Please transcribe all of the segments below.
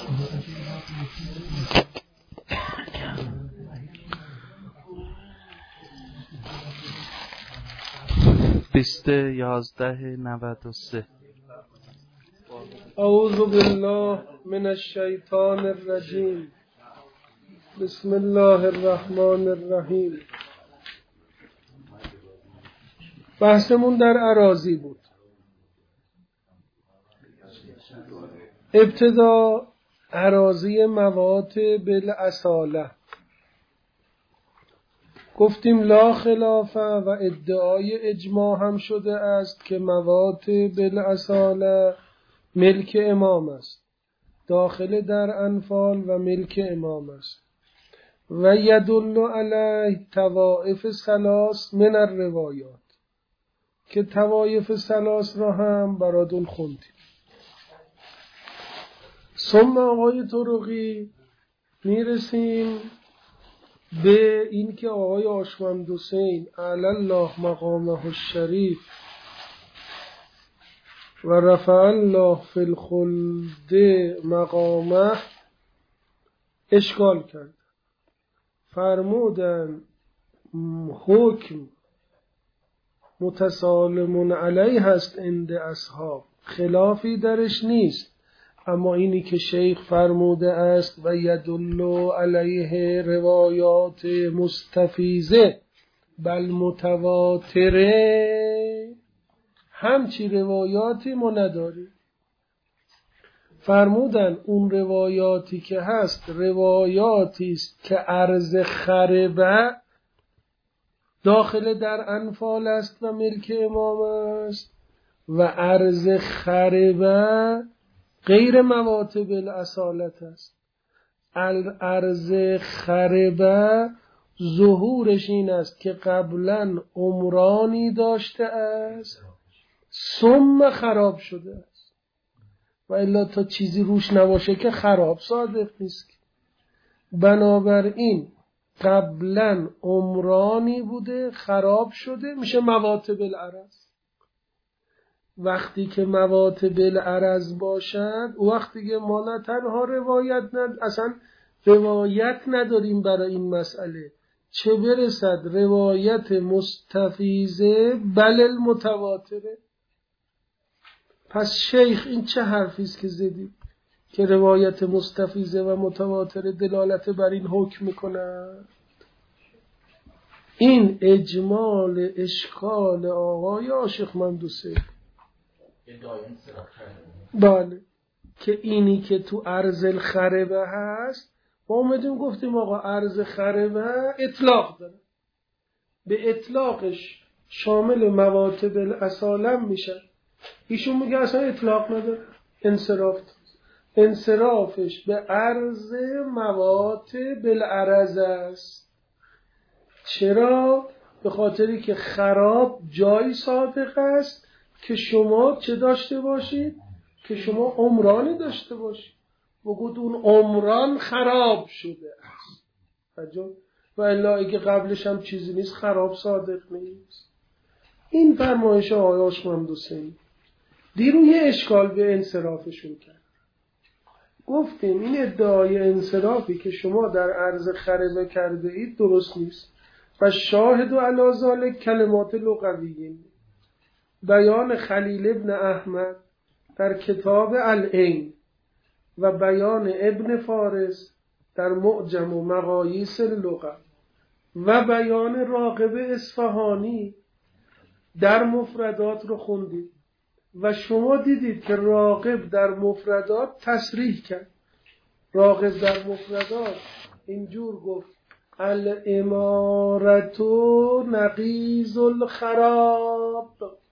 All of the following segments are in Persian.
بیست 11/93. اعوذ بالله من الشیطان الرجیم. بسم الله الرحمن الرحیم. بحثمون در اراضی بود. ابتدا اراضی موات بالاصاله گفتیم لا خلاف و ادعای اجماع هم شده است که موات بالاصاله ملک امام است، داخل در انفال و ملک امام است. و یدل علیه طوائف ثلاث من الروایات، که طوائف ثلاث را هم براتون خوندیم. ثم آقای طرقی میرسیم به این که آقای آشمند حسین علی الله مقامه الشریف و رفع الله فی الخلد مقامه اشکال کرد. فرمودن حکم متسالم علیه هست عند اصحاب، خلافی درش نیست، اما اینی که شیخ فرموده است و یدل علیه روایات مستفیضه بل متواتره، همچی روایاتی ما نداریم. فرمودن اون روایاتی که هست روایاتی است که عرض خربه داخل در انفال است و ملک امام است، و عرض خربه غیر موات بالاصالت است. عرض خربه ظهورش این است که قبلا عمرانی داشته است ثم خراب شده است، و الا تا چیزی روش نباشه که خراب صادق نیست. بنابراین قبلا عمرانی بوده خراب شده، میشه موات بالعرض. وقتی که موات بالعرض باشد وقتی که ما نه تنها روایت اصلا روایت نداریم برای این مسئله، چه برسد روایت مستفیضه بل المتواتره. پس شیخ این چه حرفی است که زدید که روایت مستفیضه و متواتره دلالت بر این حکم میکنند؟ این اجمال اشکال آقای آشخمند حسین. بله، که اینی که تو عرض الخربه هست ما اومدیم گفتیم آقا عرض خربه اطلاق داره، به اطلاقش شامل موات بالاصاله میشه. ایشون میگه اصلا اطلاق نداره، انصرافش به عرض موات بالعرض است. چرا؟ به خاطری که خراب جایی صادق است که شما چه داشته باشید؟ که شما عمرانی داشته باشید. بگید اون عمران خراب شده است و الا اگه قبلش هم چیزی نیست خراب صادق نیست. این فرمایش آقای آشمند حسین. دیرو یه اشکال به انصرافشون کرد. گفتیم این ادعای انصرافی که شما در عرض خربه کرده اید درست نیست و شاهد و علی ذالک کلمات لغویین. بیان خلیل ابن احمد در کتاب العین و بیان ابن فارس در معجم و مقاییس اللغه و بیان راغب اصفهانی در مفردات رو خوندید و شما دیدید که راغب در مفردات تصریح کرد. راغب در مفردات اینجور گفت الامارتو نقیض الخراب.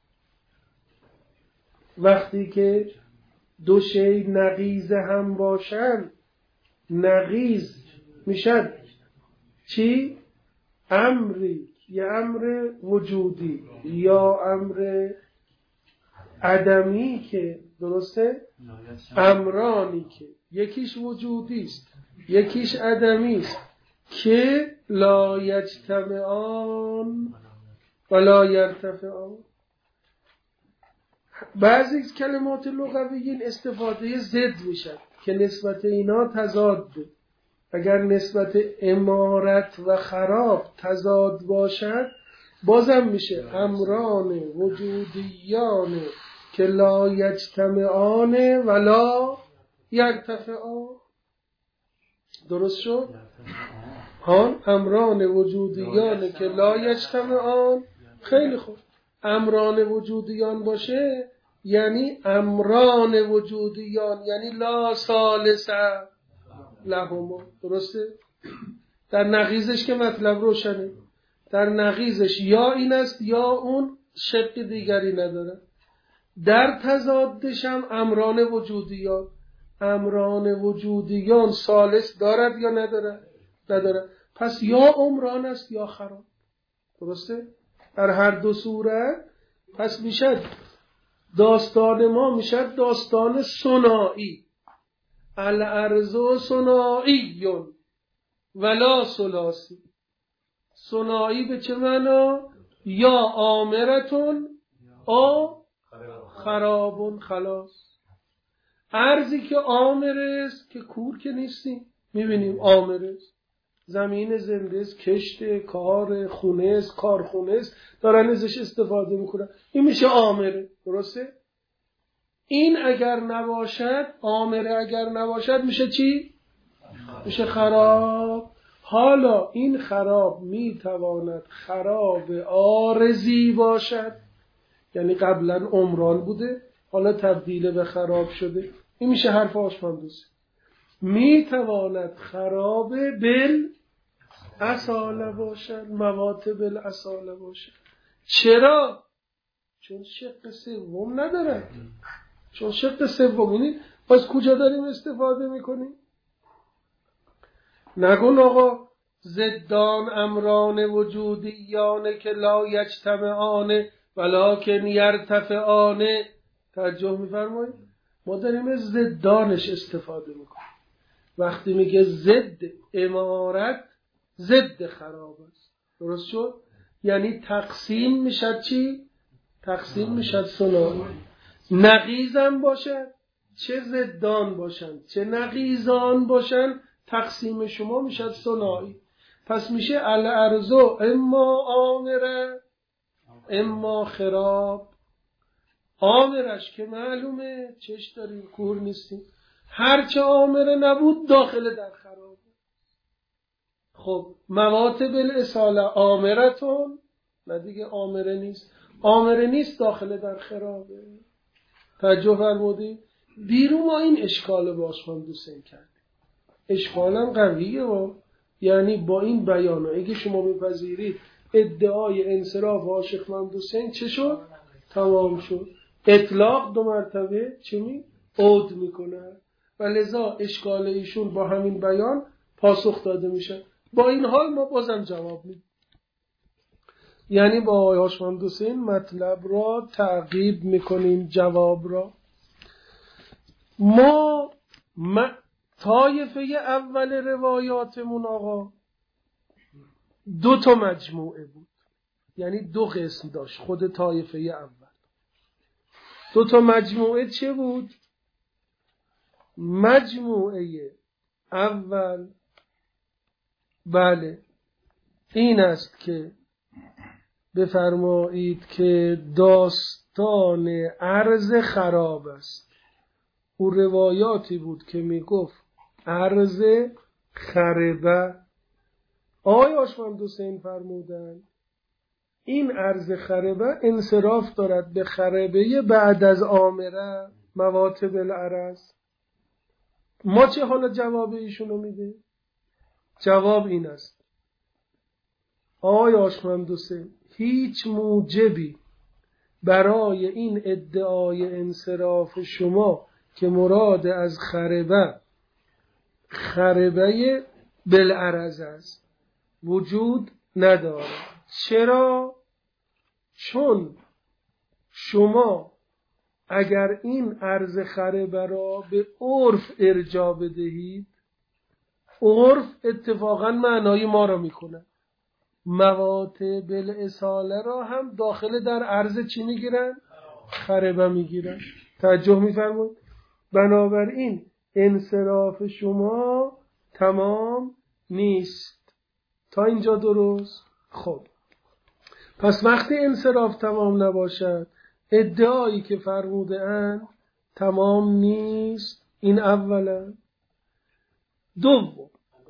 وقتی که دو شی نقیض هم باشن، نقیض میشد چی؟ امری، یا امر وجودی یا امر عدمی، که درسته؟ امرانی که یکیش وجودی است یکیش عدمی است که لا یجتمعان و لا یرتفعان. بعضی از کلمات لغویین استفاده ضد میشن که نسبت اینا تضاده. اگر نسبت عمارت و خراب تضاد باشد بازم میشه امران وجودیان که لا یجتمعان ولا یرتفعان. درست شد؟ امران وجودیان که لا یجتمعان. خیلی خوب. امران وجودیان باشه یعنی امران وجودیان، یعنی لا ثالث لهما. درسته؟ در نقیضش که مطلب روشنه، در نقیضش یا این است یا اون، شق دیگری نداره. در تضادش هم امران وجودیان. امران وجودیان ثالث دارد یا نداره؟ نداره. پس یا عمران است یا خراب. درسته؟ در هر دو صورت پس میشد داستان ما میشد داستان ثنایی. الارض ثنایی ولا ثلاثی. ثنایی به چه معنا؟ یا آمرتون آ خرابون. خلاص. ارضی که آمره است که کور که نیستیم، میبینیم آمره است، زمین زنده است، کشت کار خونه است، کارخونه است، دارن ازش استفاده میکنن، این میشه آمره. درسته؟ این اگر نباشد، آمره اگر نباشد میشه چی؟ میشه خراب. حالا این خراب میتواند خراب عارضی باشد، یعنی قبلا عمران بوده حالا تبدیل به خراب شده، این میشه حرف آشمندوسی. میتواند خراب بالاصاله باشد، موات بالاصاله باشد. چرا؟ چون شق سوم نداره. چون شق سومی پس کجا داریم استفاده میکنیم؟ نگون آقا زدان امران وجودیان که لا یجتمعان ولکن یرتفعان. توجه میفرمایید؟ ما داریم از زدانش استفاده میکنیم. وقتی میگه ضد عمارت ضد خراب است. درست شد؟ یعنی تقسیم میشد چی؟ تقسیم میشد ثنایی. نقیضم باشد، چه زدان باشند چه نقیضان باشند، تقسیم شما میشد ثنایی. پس میشه الارض اما آمره اما خراب. آمرش که معلومه چش داریم، کور نیستیم، هرچه آمره نبود داخل در خراب. خب موات بالاصاله آمرتون، نه دیگه آمره نیست، آمره نیست داخل در خرابه. توجه فرمودید؟ بیرون ما این اشکال باشمان دوستن کردیم. اشکالم قویه یعنی با این بیانه اگه شما بپذیرید ادعای انصراف عاشقمند حسین چه شد؟ تمام شد. اطلاق دو مرتبه چه عود میکنه و لذا اشکال ایشون با همین بیان پاسخ داده میشه. با این حال ما بازم جواب میدیم، یعنی با آقای عاشقمند حسین مطلب را تعقیب میکنیم، جواب را. ما طایفه اول روایاتمون آقا دو تا مجموعه بود، یعنی دو قسم داشت خود طایفه اول. دو تا مجموعه چه بود؟ مجموعه اول بله این است که بفرمایید که داستان ارض خراب است. او روایاتی بود که می گفت ارض خربه. آقای عاشقمند حسین فرمودن این ارض خربه انصراف دارد به خربه بعد از آمره موات بالعرض. ما چه حالا جواب ایشونو میده؟ جواب این است آقای عاشقمند حسین هیچ موجبی برای این ادعای انصراف شما که مراد از خربه بالعرض است وجود نداره. چرا؟ چون شما اگر این ارض خربه را به عرف ارجاع بدهید، عرف اتفاقا معنای ما را میکنه. موات بالاصاله را هم داخل در ارض چی میگیرن؟ خربه میگیرن. توجه میفرمایید؟ بنابراین انصراف شما تمام نیست. تا اینجا درست؟ خب پس وقتی انصراف تمام نباشد، ادعایی که فرموده اند تمام نیست. این اولا. دوم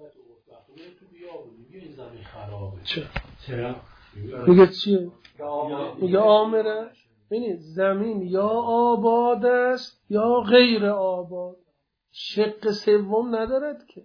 میگه چیه؟ میگه آمره. ببینید زمین یا آباد است یا غیر آباد، شق سوم ندارد که.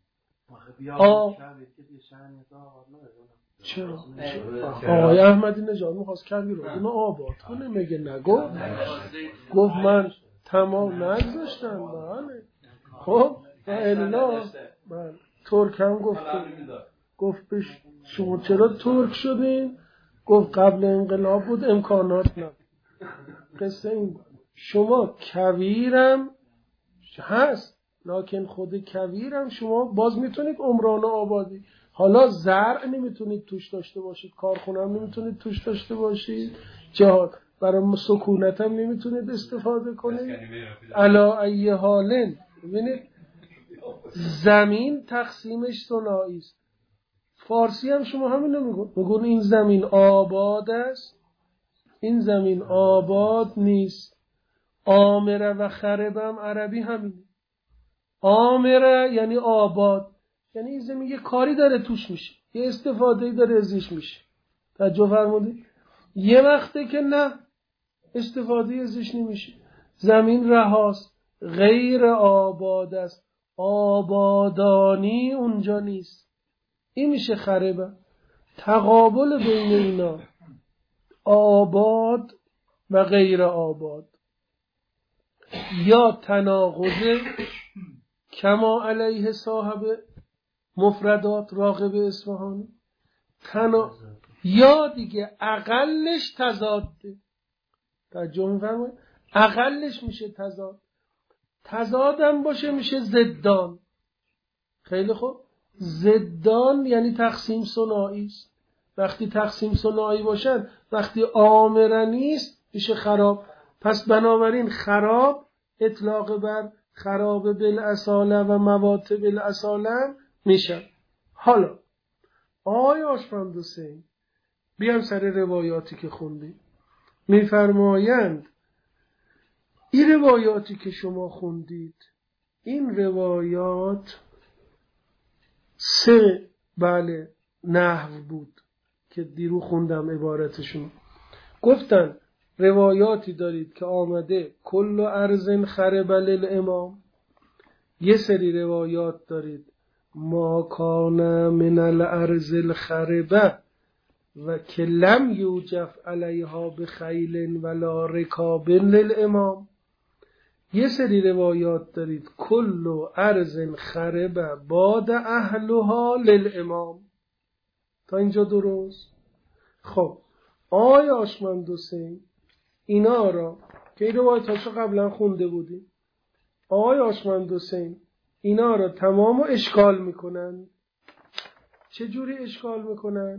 چرا؟ آقای احمدی نژاد میخواست کردی رو اونو آباد کنه، میگه نگو. گفت من تمام نگذاشتم. بله خب و الا ترک هم گفت بهش شما چرا ترک شدین؟ گفت قبل انقلاب بود امکانات نبود. قصه این شما کویرم هست، لکن خود کویرم شما باز میتونید عمران آبادی، حالا زرع نمیتونید توش داشته باشید، کارخونه هم نمیتونید توش داشته باشید، جهاد برای سکونت هم نمیتونید استفاده کنید. علا ای حالن. ببینید زمین تقسیمش ثنایی است. فارسی هم شما همین میگون این زمین آباد است، این زمین آباد نیست. آمره و خربم عربی همینه. آمره یعنی آباد، یعنی این زمین یه کاری داره توش میشه، یه استفادهی داره ازش میشه. توجه فرمودید؟ یه وقته که نه، استفاده ازش نمیشه، زمین رهاست، غیر آباد است، آبادانی اونجا نیست. این میشه خربه. تقابل بین اینا آباد و غیر آباد، یا تناقض کما علیه صاحب مفردات راغب اصفهانی، یا دیگه اقلش تضاده. توجه می‌فرمایید؟ اقلش میشه تضاد، تضادم باشه میشه ضدان. خیلی خوب، ضدان یعنی تقسیم ثنایی است. وقتی تقسیم ثنایی باشن، وقتی آمره نیست میشه خراب. پس بنابراین خراب اطلاق بر خراب بالاصاله و موات بالاصاله میشه. حالا آقای آشپند حسین بیام سر روایاتی که خوندیم. میفرمایند این روایاتی که شما خوندید، این روایات سه نحو بود که دیرو خوندم عبارتشون. گفتن روایاتی دارید که آمده کل ارض خرب للامام، یه سری روایات دارید ما کان من الارض الخربه و که لم یوجف علیها بخیل ولا رکاب للامام، یه سری روایات دارید کل ارض خربه باد اهلها للامام. تا اینجا درست؟ خب آقای آشمند حسین اینا را که این روایتاشو قبلا خونده بودیم، آقای آشمند حسین اینا را تمام اشکال میکنن. چه جوری اشکال میکنن؟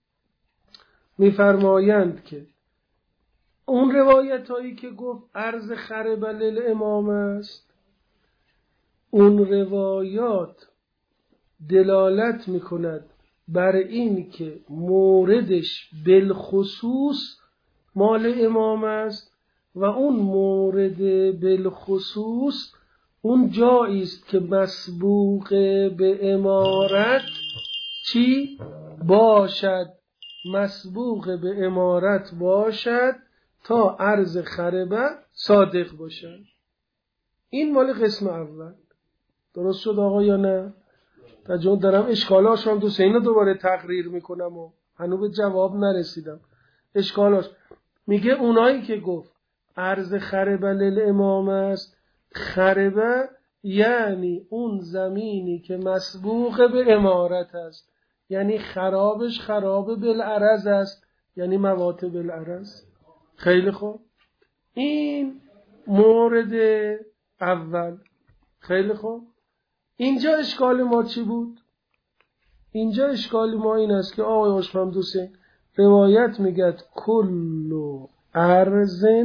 میفرمایند که اون روایت هایی که گفت ارض خرب للامام است، اون روایات دلالت میکند بر این که موردش بالخصوص مال امام است و اون مورد بالخصوص اون جایی است که مسبوق به امارت چی باشد، مسبوق به امارت باشد تا عرض خربه صادق باشد. این مال قسم اول. درست شد آقا یا نه؟ تجربه دارم اشکالاش هم دوستین دوباره تقریر میکنم و هنوز به جواب نرسیدم. اشکالاش میگه اونایی که گفت عرض خربه للامام است، خربه یعنی اون زمینی که مسبوق به امارت است، یعنی خرابش خراب بالعرض است، یعنی موات بالعرض. خیلی خوب، این مورد اول. خیلی خوب، اینجا اشکال ما چی بود؟ اینجا اشکال ما این است که آقای آشپند حسین روایت میگد کل ارض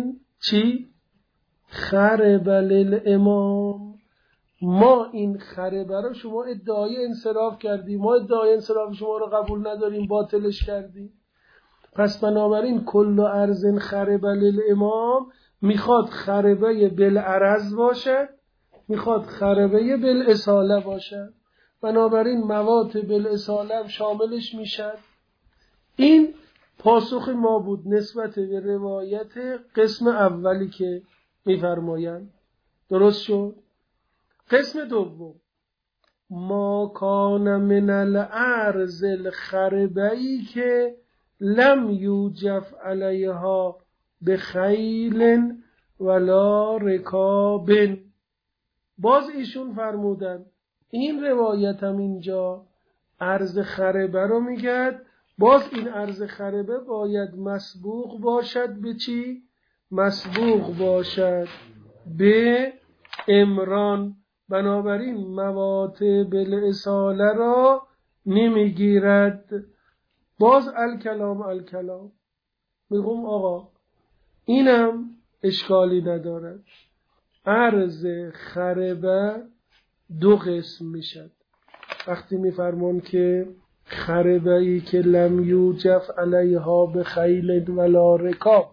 چی؟ خرب للامام. ما این خربه رو شما ادعای انصراف کردیم، ما ادعای انصراف شما رو قبول نداریم، باطلش کردیم. پس بنابراین کل ارض خرب للامام میخواد خربه بالعرض باشد، میخواد خربه بالاصاله باشد. بنابراین موات بالاصاله شاملش میشد. این پاسخ ما بود نسبت به روایت قسم اولی که میفرمایند. درست شد؟ قسم دوم، ما کان من الارض الخربه‌ای که لم یوجف علیها بخیل ولا رکاب. باز ایشون فرمودن این روایت هم اینجا ارض خربه رو میگد. باز این ارض خربه باید مسبوق باشد به چی؟ مسبوق باشد به امران. بنابراین موات بالاصاله را نمیگیرد. باز الکلام میگم آقا اینم اشکالی ندارد. ارض خربه دو قسم میشد. وقتی میفرمان که خربه ای که لم یوجف علیها بخیل ولا رکاب،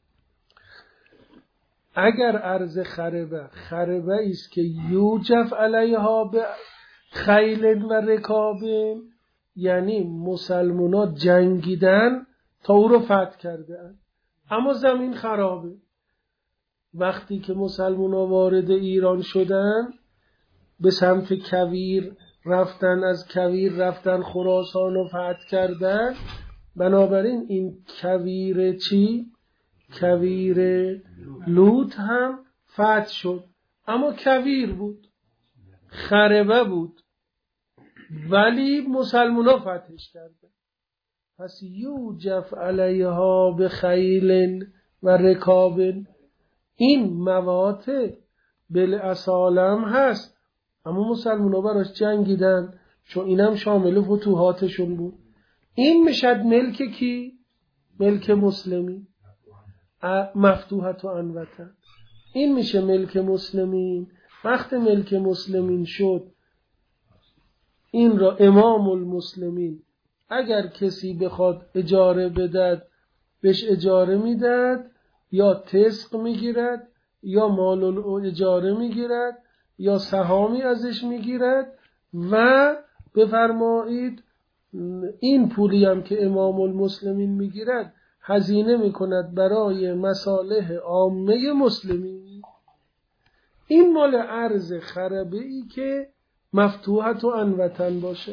اگر ارض خربه ایست که یوجف علیها بخیل و رکاب، یعنی مسلمونا جنگیدن تا او رو فتح کرده اما زمین خرابه. وقتی که مسلمونا وارد ایران شدن به سمت کویر رفتن، از کویر رفتن خراسان رو فتح کردن. بنابراین این کویر چی؟ کویر لوط هم فتح شد، اما کویر بود، خربه بود، ولی مسلمونا فتحش کردن. پس یوجف علیها بخیل و رکاب، این موات بالاصالم هست، اما مسلمونا براش جنگیدن، چون اینم شامل فتوحاتشون بود. این میشد ملک کی؟ ملک مسلمین، مفتوحت و انوطن. این میشه ملک مسلمین. وقت ملک مسلمین شد، این را امام المسلمین اگر کسی بخواد اجاره بدد بهش اجاره میدد، یا تسق میگیرد یا مال اجاره میگیرد یا سهامی ازش میگیرد و بفرمایید این پولی هم که امام المسلمین میگیرد هزینه میکند برای مصالح عامه مسلمین. این مال ارض خربه‌ای که مفتوحت و انوطن باشه.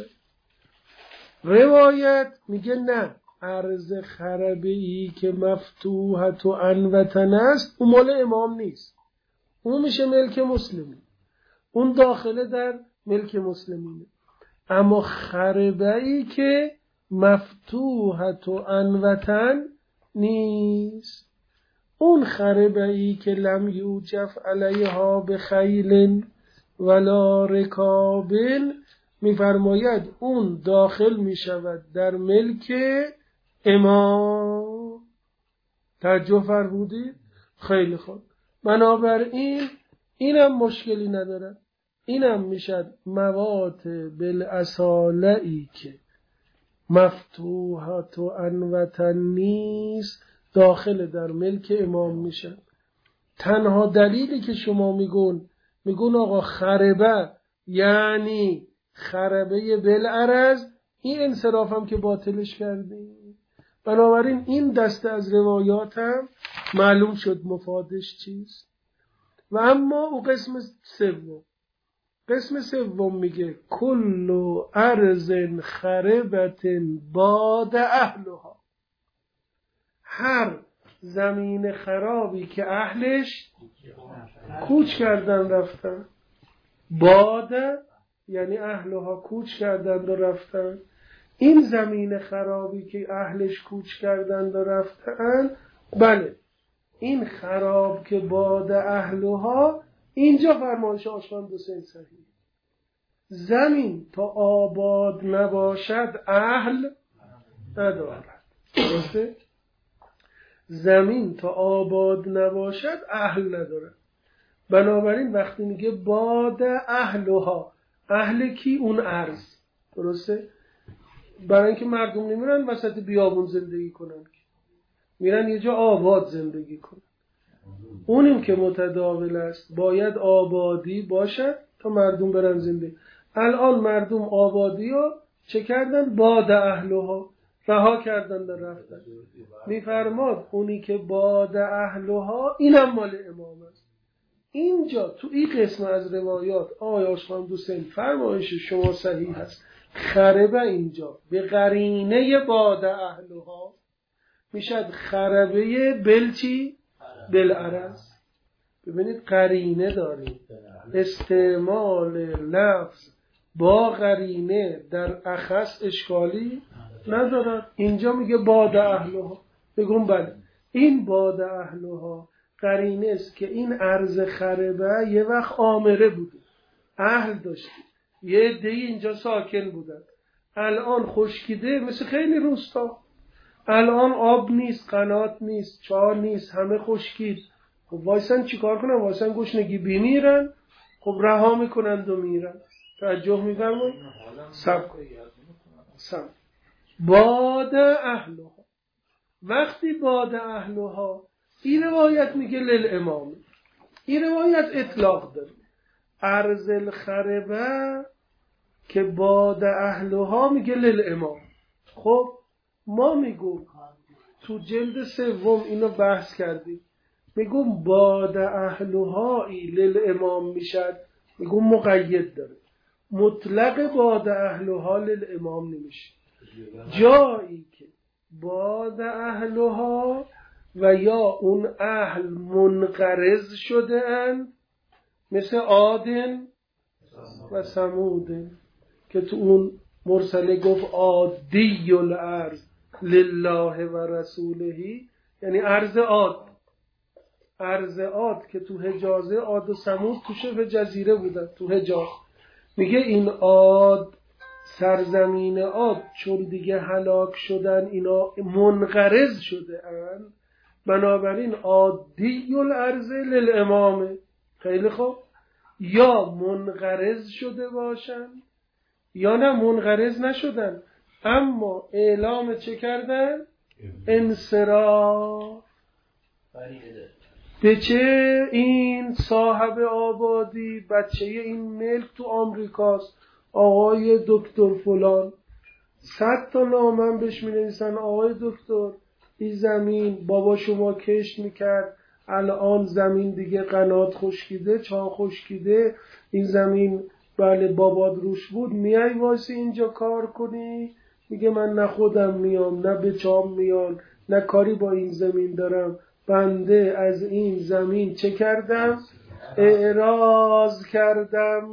روایت میگه نه، ارض خربه‌ای که مفتوحت و انوطن است اون مال امام نیست، اون میشه ملک مسلمین، اون داخله در ملک مسلمینه. اما خربه‌ای که مفتوحت و انوطن نیست، اون خربه‌ای که لم یوجف علیها بخیل ولا رکاب، میفرماید اون داخل میشود در ملک امام. توجه فرمودید؟ خیلی خوب. بنابراین اینم مشکلی نداره، اینم میشد موات بالاصاله‌ای که مفتوحات و انوطن نیست داخل در ملک امام میشن. تنها دلیلی که شما میگون آقا خربه یعنی خربه بالعرض، این انصراف هم که باطلش کردیم. بنابراین این دسته از روایات هم معلوم شد مفادش چیست. و اما او قسم سوم میگه کل ارض خربت باد اهلها، هر زمین خرابی که اهلش کوچ کردن رفتن. باد یعنی اهلها کوچ کردن و رفتن. این زمین خرابی که اهلش کوچ کردن و رفتن، بله این خراب که باد اهلها، اینجا فرمانش آشان حسین صحیح، زمین تا آباد نباشد اهل ندارد. درسته؟ زمین تا آباد نباشد اهل نداره. بنابراین وقتی میگه باد اهلها، اهل کی؟ اون ارض. درسته؟ برای اینکه مردم نمیرن وسط بیابون زندگی کنن، میرن یه جا آباد زندگی کنن. اونیم که متداول است باید آبادی باشد تا مردم برن زندگی. الان مردم آبادی رو چه کردن؟ باد اهلها، رها کردن در رفتن. میفرماد اونی که باد اهلها اینم مال امام است. اینجا تو این قسم از روایات آقای آشخان دوستین فرمایش شما صحیح هست. خربه اینجا به قرینه باد اهلها میشد خربه بلچی؟ بالعرض. ببینید قرینه داریم، استعمال لفظ با قرینه در اخص اشکالی ندارد. اینجا میگه باد اهلها، بگم بله این باد اهلها قرینه است که این ارض خربه یه وقت آمره بوده، اهل داشته، یه عده‌ای اینجا ساکن بودن. الان خشکیده مثل خیلی روستا، الان آب نیست، قنات نیست، چاه نیست، همه خشکید. خب وایسن چیکار کنن؟ وایسن گشنگی بمیرن؟ خب رها میکنند و میرن. توجه می‌فرمایید؟ سب باد اهلها. وقتی باد اهلها این روایت میگه للامام، این روایت اطلاق داره. ارض الخربه که باد اهلها میگه للامام. خب ما میگم تو جلد سوم اینو بحث کردیم، میگم باد اهلهایی للامام میشد، میگم مقید داره، مطلق باد اهلها للامام نمیشه. جایی که باد اهلها و یا اون اهل منقرض شده اند، مثل عادن و ثمود که تو اون مرسله گفت عادی الارض لله و رسوله، یعنی ارض عاد. ارض عاد که تو حجازه، عاد و ثمود تو شبه جزیره بودن تو حجاز. میگه این عاد، سرزمین عاد چون دیگه هلاک شدن اینا منقرض شده اند، بنابراین عادی الارض للامامه. خیلی خوب، یا منقرض شده باشن یا نه منقرض نشدن، اما اعلام چه کردن؟ انصراف. به چه؟ این صاحب آبادی، بچه این ملک تو آمریکاست، آقای دکتر فلان، 100 تا نامه بهش می‌نویسن آقای دکتر این زمین بابا شما کشت میکرد، الان زمین دیگه قنات خشکیده، چاه خشکیده، این زمین بله بابات روش بود، میای واسه اینجا کار کنی؟ میگه من نه خودم میام نه به چام میام نه کاری با این زمین دارم، بنده از این زمین چه کردم؟ اعراض کردم.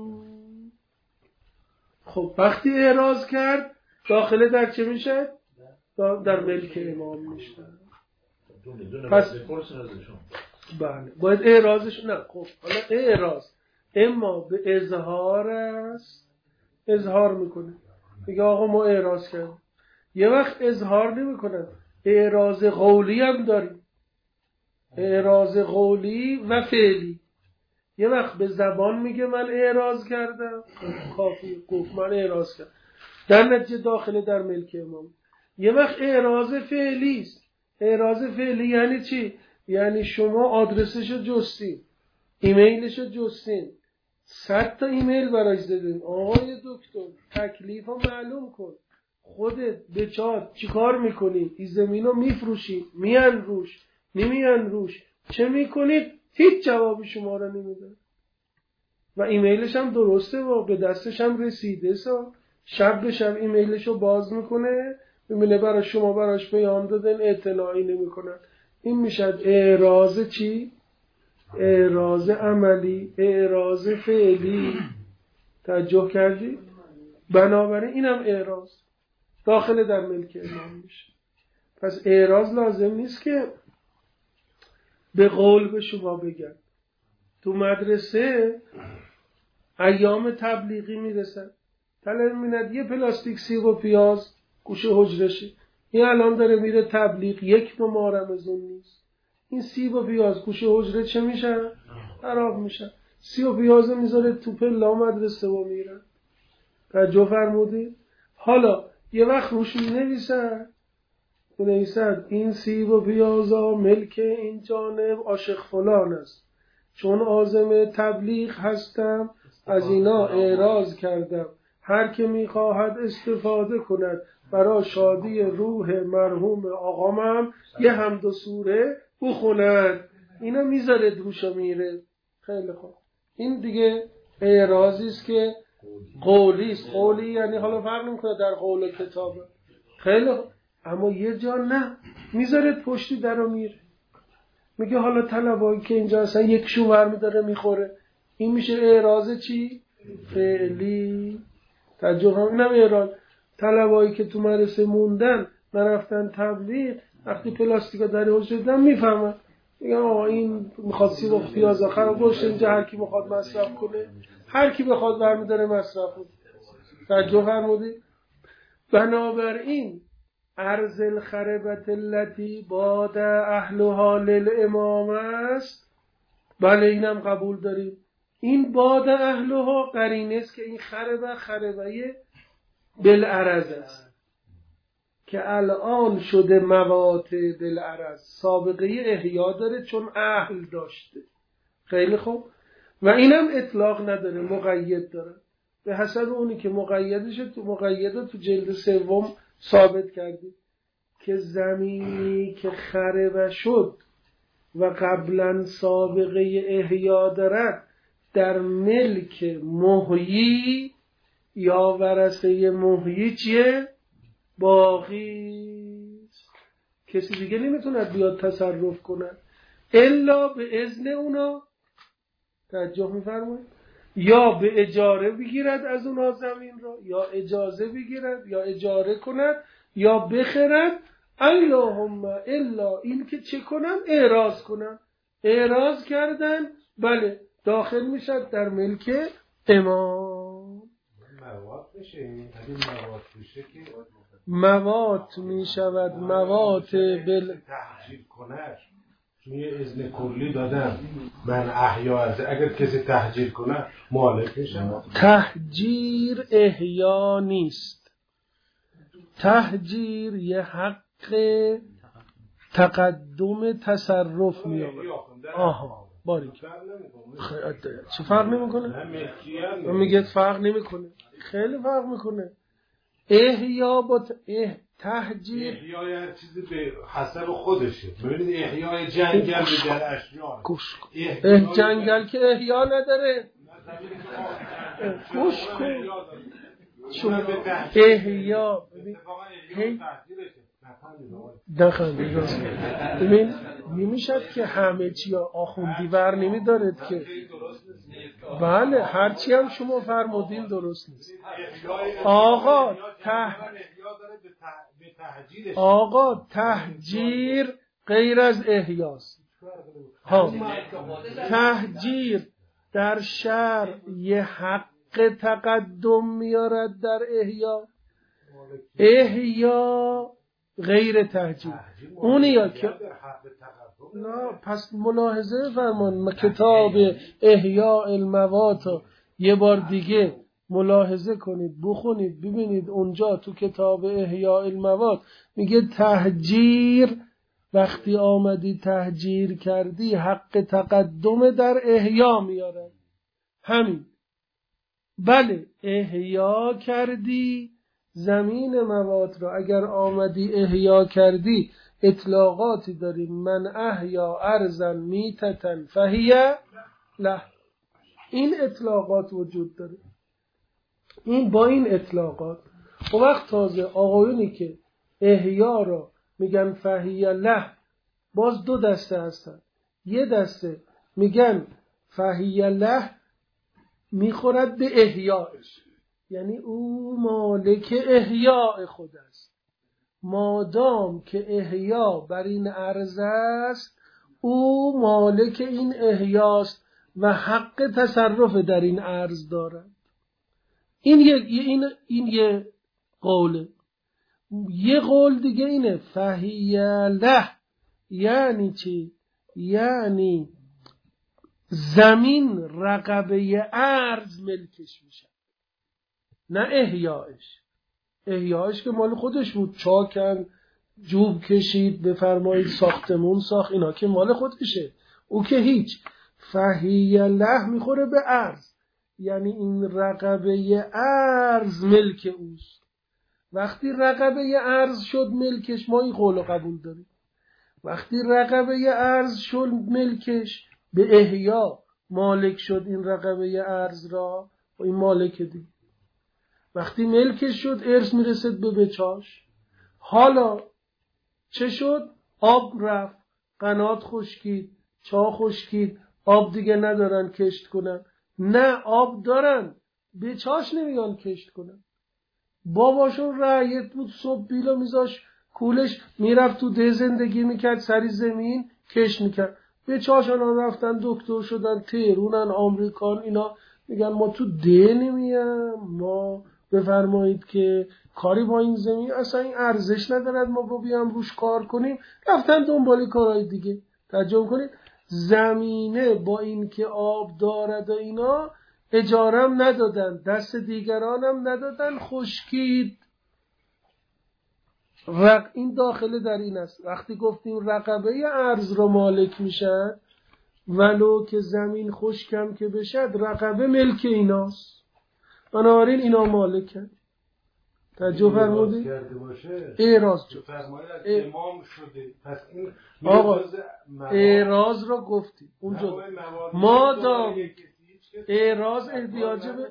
خب وقتی اعراض کرد داخله در چه میشه؟ در ملک امام میشه. پس بله باید اعراضش، نه خب حالا اعراض اما به اظهار است، اظهار میکنه، میگه آقا ما اعراض کردیم. یه وقت اظهار نمیکنن، اعراض قولی هم داریم، اعراض قولی و فعلی. یه وقت به زبان میگه من اعراض کردم، کافی گفت من اعراض کردم، در نتیجه داخله در ملک امام. یه وقت اعراض فعلی است. اعراض فعلی یعنی چی؟ یعنی شما آدرسشو جستین، ایمیلشو جستین، 100 تا ایمیل براش دادین، آقای دکتر تکلیفو معلوم کن، خودت به چات چی کار میکنید؟ این زمینو میفروشید، میان روش نمیان روش، چه میکنید؟ هیچ جوابی شما رو نمیده و ایمیلش هم درسته و به دستش هم رسیده. شب به شب ایمیلشو باز میکنه، ببینه برای شما براش پیام دادن، اعتنایی نمیکنن. این میشد اعراض چی؟ اعراض عملی، اعراض فعلی. توجه کردی؟ بنابراین اینم اعراض داخل در ملک امام میشه. پس اعراض لازم نیست که به قول به شما بگن. تو مدرسه ایام تبلیغی میرسن، طلب میند یه پلاستیک سیب و پیاز گوشه حجرشه، این الان داره میره تبلیغ، 1 ماه رمضان نیست. این سیب و پیاز گوشه حجره چه میشن؟ خراب میشن. سیب و پیاز میذاره تو پلا مدرسه و میرن. توجه فرمودید؟ حالا یه وقت روش مینویسن این سیب و پیازا ملک این جانب عاشق فلان است، چون عازم تبلیغ هستم از اینا اعراض کردم، هر که میخواهد استفاده کند برای شادی روح مرحوم آقامم یه حمد و سوره بخوند. اینا میذاره دوشو میره. خیلی خوب، این دیگه اعراضی است که قولی است. قولی یعنی حالا فرق نمیکنه در قول کتابه. خیلی خوب، اما یه جا نه، میذاره پشتی درو میره. میگه حالا طلبایی که اینجا اصلا یک شوور میداره میخوره، این میشه اعراض چی؟ فعلی. تجربه هم اینم اعراض. طلبایی که تو مدرسه موندن نرفتن تبلیغ، وقتی پلاستیکا در حجره دیدن میفهمن، میگن آقا این میخواد سیب و پیاز آخر گوشت اینجا هر کی میخواد مصرف کنه، هر کی بخواد برمیداره مصرف کنه. تجربه فرمودی؟ بنابراین ارض الخربت التي باد اهلها للامام است. بله اینم قبول داریم. این باد اهلها قرینه است که این خربه بالعرض است که الان شده موات بالعرض، سابقه احیا داره چون اهل داشته. خیلی خوب، و اینم اطلاق نداره، مقید داره. به حسب اونی که مقیدشه، تو مقیده تو جلد 3 ثابت کردی که زمینی که خربه شد و قبلا سابقه احیا دارد در ملک محیی یا ورثه محیی چیه؟ باقی. کسی دیگه نمیتونه بیاد تصرف کنه الا به اذن اونا. توجه میفرمایید؟ یا به اجاره بگیرد از اونا زمین را، یا اجازه بگیرد، یا اجاره کند، یا بخرد. اللهم الا این که چه کنن؟ اعراض کنن. اعراض کردن، بله داخل میشد در ملک امام. موات میشه، این موات میشه که موات میشود. موات تحجیل کنه، چون یه اذن کلی دادم من احیا از اگر کسی تحجیل کنه مالک میشه. تحجیر احیا نیست. تحجیر یه حق تقدم تصرف می‌یابد. آها باریک. چه فرق نمی‌کنه؟ میگه فرق نمی‌کنه. خیلی فرق می‌کنه. احیا با تحجیر احیا یه چیزی به حسب خودشه. ببینید احیای جنگل به در اشیاء. جنگل که احیا نداره. گوش کن. چون احیا ببین نمیشد که همه چی آخوندی ور نمیدارد که. بله هرچی هم شما فرمودین درست نیست. آقا تحجیر غیر از احیاست. تحجیر در شرع یه حق تقدم میارد در احیا. احیا غیر تحجیر. اونیا که نه، پس ملاحظه فرمان کتاب احیاء الموات یه بار دیگه ملاحظه کنید، بخونید، ببینید اونجا تو کتاب احیاء الموات میگه تحجیر، وقتی آمدی تحجیر کردی حق تقدم در احیا میاره. همین. بله احیا کردی زمین موات را، اگر آمدی احیا کردی اطلاقاتی داریم. من احیا ارضا میتتن فهیه له. این اطلاقات وجود داره. این با این اطلاقات و وقت تازه آقایونی که احیا را میگن فهیه له باز 2 دسته هستن. یه دسته میگن فهیه له میخورد به احیاش، یعنی او مالک احیاء خود است. مادام که احیا بر این عرض است او مالک این احیاست و حق تصرف در این عرض دارد. این یه قوله. یه قول دیگه اینه فهیله، یعنی چی؟ یعنی زمین رقبه ارض ملکش میشه، نه احیاش که مال خودش بود، چاکن جوب کشید بفرمایید ساختمون ساخت، اینا که مال خودشه، او که هیچ. فهیله میخوره به ارض، یعنی این رقبه ارض ملک اوست. وقتی رقبه ارض شد ملکش، ما این قول قبول داریم. وقتی رقبه ارض شد ملکش، به احیا مالک شد این رقبه ارض را، و این مالک دیگه. وقتی ملکش شد ارث میرسد به بچاش. حالا چه شد؟ آب رفت، قنات خشکید، چاه خشکید، آب دیگه ندارن کشت کنن. نه، آب دارن، بچاش نمیان کشت کنن. باباشون رعیت بود، صبح بیلا میذاش کولش، میرفت تو ده زندگی میکرد، سری زمین کشت میکرد. بچاشان رفتن دکتر شدن، تهرونن، آمریکان، اینا میگن ما تو ده نمیم، ما بفرمایید که کاری با این زمین اصلا این ارزش ندارد ما با بیام روش کار کنیم. رفتن دنبال کارهای دیگه. تعجب کنید، زمینه با این که آب دارد و اینا اجارم ندادن، دست دیگرانم ندادن، خشکید. این داخله در این است. وقتی گفتیم رقبه ارض رو مالک میشن، ولو که زمین خشکم که بشد، رقبه ملک ایناست، بنابراین اینا مالکن. توجه فرمودید؟ اعراض شد. امام شده. پس این آقا اعراض را گفتیم اونجا. مادام اعراض احتیاج به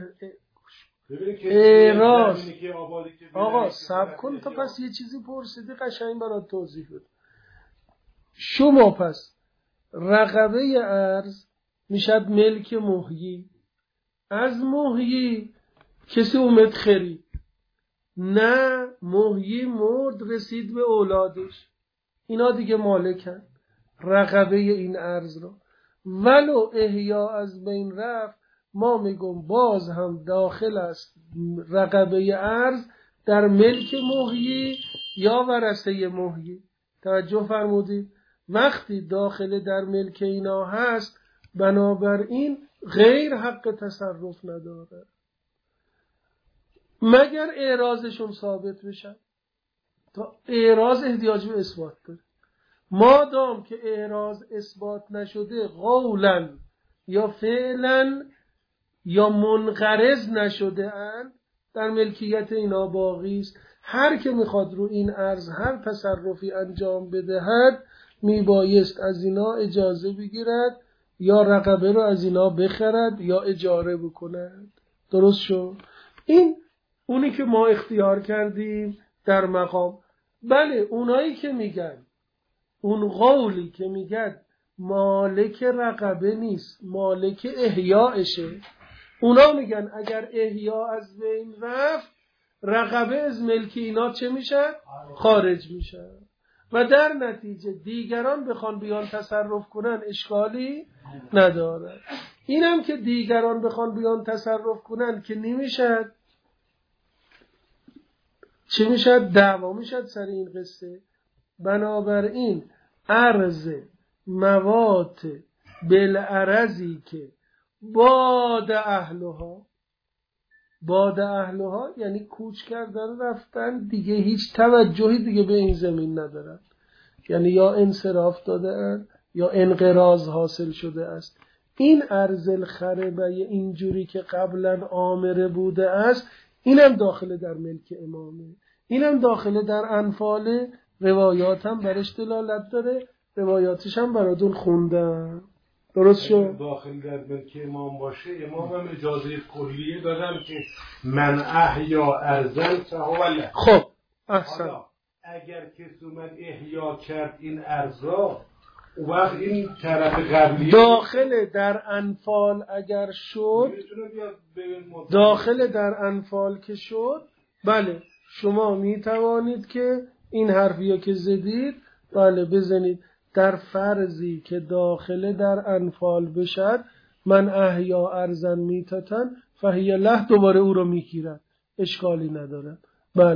اعراض. آقا صبر کن تا پس یه چیزی پرسیدی قشنگ برات توضیح بده. شما پس رقبه ارض میشد ملک محیی، از محیی کسی اومد خرید، نه محیی مرد رسید به اولادش، اینا دیگه مالکن رقبه این ارض رو. ولو احیا از بین رفت، ما میگم باز هم داخل است رقبه ارض در ملک محیی یا ورثه محیی. توجه فرمودید؟ وقتی داخل در ملک اینا هست، بنابراین غیر حق تصرف نداره مگر اعراضشون ثابت بشن. تا اعراض احتیاج به اثبات داره. مادام که اعراض اثبات نشده، قولا یا فعلا یا منقرض نشده اند، در ملکیت اینا باقی است. هر که میخواد رو این ارض هر تصرفی انجام بدهد، میبایست از اینا اجازه بگیرد، یا رقبه رو از اینا بخرد یا اجاره بکند. درست شد؟ این اونی که ما اختیار کردیم در مقام. بله، اونایی که میگن، اون قولی که میگن مالک رقبه نیست، مالک احیاءشه، اونا میگن اگر احیا از بین رفت، رقبه از ملکی اینا چه میشه؟ خارج میشه. و در نتیجه دیگران بخوان بیان تصرف کنن اشکالی نداره. اینم که دیگران بخوان بیان تصرف کنن که نمیشه، چه میشه؟ دعوا میشه سر این قصه. بنابراین عرض موات بالعرضی که باد اهلها یعنی کوچ کردن رفتن دیگه، هیچ توجهی دیگه به این زمین ندارن، یعنی یا انصراف دادن یا انقراض حاصل شده است. این ارض الخربه اینجوری که قبلا آمره بوده است، اینم داخل در ملک امامه، اینم داخل در انفال. روایات هم برش دلالت داره، روایاتش هم براتون خوندم. درست شد؟ داخل در ملک امام باشه، امام هم اجازه کلیه دادن که من احیا ارزن فهو له. خب احسن. اگر کسی اومد احیا کرد این ارز را، وقت این طرف قبلی داخل در انفال اگر شد، داخل در انفال که شد، بله شما می توانید که این حرفی که زدید بله بزنید. در فرضی که داخل در انفال بشد، من احیا ارزن میتتن فهی له، دوباره او رو میگیرد، اشکالی نداره. بله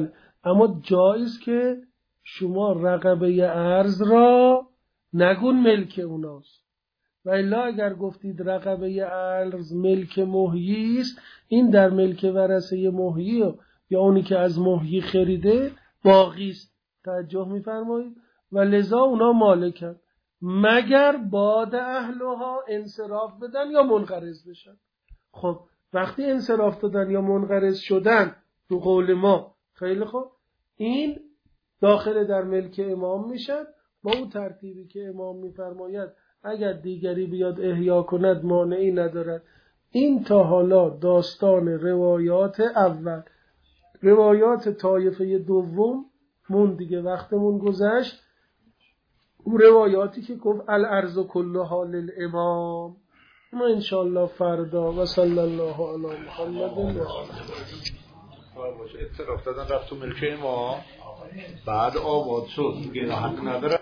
اما جایز که شما رقبه ارز را نگون ملک اوناست. و الا اگر گفتید رقبه ارز ملک محیی است، این در ملک ورثه محیی یا اونی که از محیی خریده باقی است. توجه می‌فرمایید؟ و لذا اونا مالکن مگر باد اهلها انصراف بدن یا منقرض بشن. خب وقتی انصراف دادن یا منقرض شدن تو قول ما، خیلی خوب، این داخل در ملک امام میشن با اون ترتیبی که امام میفرماید اگر دیگری بیاد احیا کند مانعی ندارد. این تا حالا داستان روایات اول. روایات طایفه دوم مون دیگه وقتمون گذشت. اون روایاتی که گفت الارض کلها للامام، ما انشاءالله فردا. و صلی الله علی محمد و اطلاف دادن رفت تو ملک ما، بعد آباد شد، میگه حق نداره.